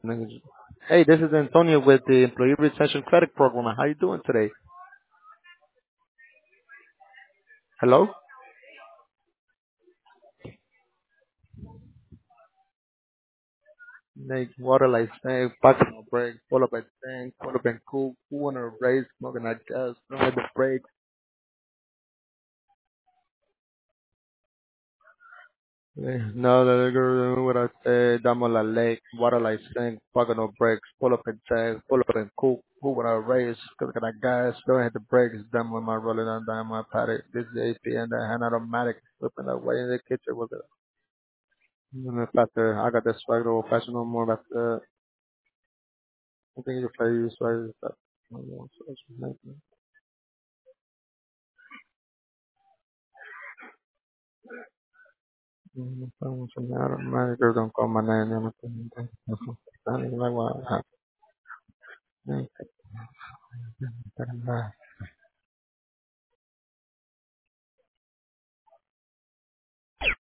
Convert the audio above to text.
Niggas- Hey, this is Antonio with the Employee Retention Credit Program. How you doing today? Hello? Make water like snake, pocket no break, pull up at tank, pull up and cool, cool on a race, smoking that gas, don't hit the brakes. No, the girl, what I said, damo la lake, water like snake, pocket no brakes, pull up and tank, pull up and cool, cool on a race, look at that gas, don't hit the brakes, done with my rolling on down my paddock. This is AP and the hand automatic, flipping away in the kitchen with it. And if after I got that swag old fashioned no more about the I think if I use swag that no more so it's nothing. From there, my girl don't call my name and everything. I don't like what happened.